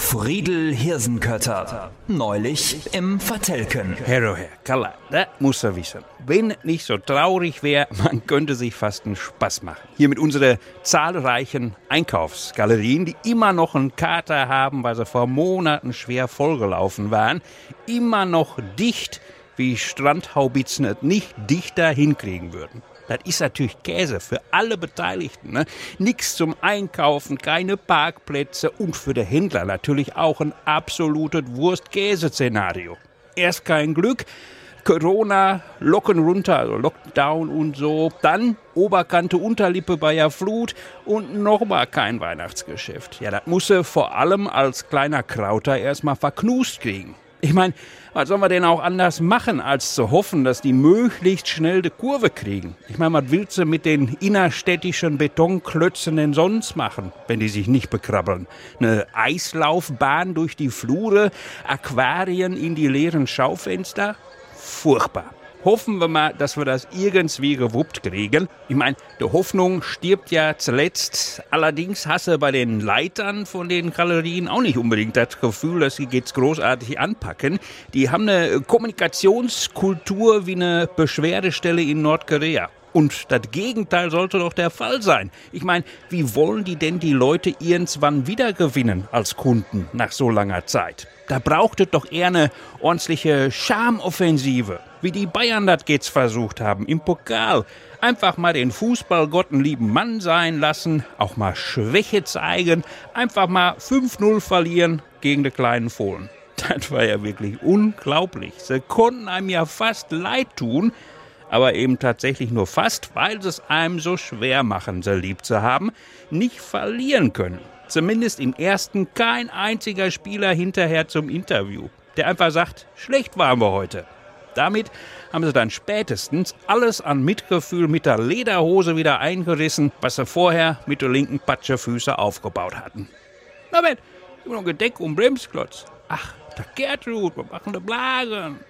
Friedel Hirsenkötter. Neulich im Vertelken. Herr, Kalla, das muss er wissen. Wenn es nicht so traurig wäre, man könnte sich fast einen Spaß machen. Hier mit unseren zahlreichen Einkaufsgalerien, die immer noch einen Kater haben, weil sie vor Monaten schwer vollgelaufen waren. Immer noch dicht, wie Strandhaubitzen es nicht dichter hinkriegen würden. Das ist natürlich Käse für alle Beteiligten. Ne? Nix zum Einkaufen, keine Parkplätze und für den Händler natürlich auch ein absolutes Wurst-Käse-Szenario. Erst kein Glück, Corona, Locken runter, also Lockdown und so. Dann Oberkante, Unterlippe bei der Flut und nochmal kein Weihnachtsgeschäft. Ja, das muss er vor allem als kleiner Krauter erstmal verknust kriegen. Ich meine, was sollen wir denn auch anders machen, als zu hoffen, dass die möglichst schnell die Kurve kriegen? Ich meine, was willst du mit den innerstädtischen Betonklötzen denn sonst machen, wenn die sich nicht bekrabbeln? Eine Eislaufbahn durch die Flure, Aquarien in die leeren Schaufenster? Furchtbar. Hoffen wir mal, dass wir das irgendwie gewuppt kriegen. Ich meine, die Hoffnung stirbt ja zuletzt. Allerdings hast du bei den Leitern von den Galerien auch nicht unbedingt das Gefühl, dass sie jetzt großartig anpacken. Die haben eine Kommunikationskultur wie eine Beschwerdestelle in Nordkorea. Und das Gegenteil sollte doch der Fall sein. Ich meine, wie wollen die denn die Leute irgendwann wiedergewinnen als Kunden nach so langer Zeit? Da braucht es doch eher eine ordentliche Charmoffensive, wie die Bayern das jetzt versucht haben im Pokal. Einfach mal den Fußballgott einen lieben Mann sein lassen, auch mal Schwäche zeigen, einfach mal 5-0 verlieren gegen die kleinen Fohlen. Das war ja wirklich unglaublich. Sie konnten einem ja fast leid tun, aber eben tatsächlich nur fast, weil sie es einem so schwer machen, sie lieb zu haben, nicht verlieren können. Zumindest im ersten kein einziger Spieler hinterher zum Interview, der einfach sagt, schlecht waren wir heute. Damit haben sie dann spätestens alles an Mitgefühl mit der Lederhose wieder eingerissen, was sie vorher mit der linken Patschefüße aufgebaut hatten. Na, wenn, immer noch Gedeck und Bremsklotz. Ach, der Gertrud, wir machen die Blasen.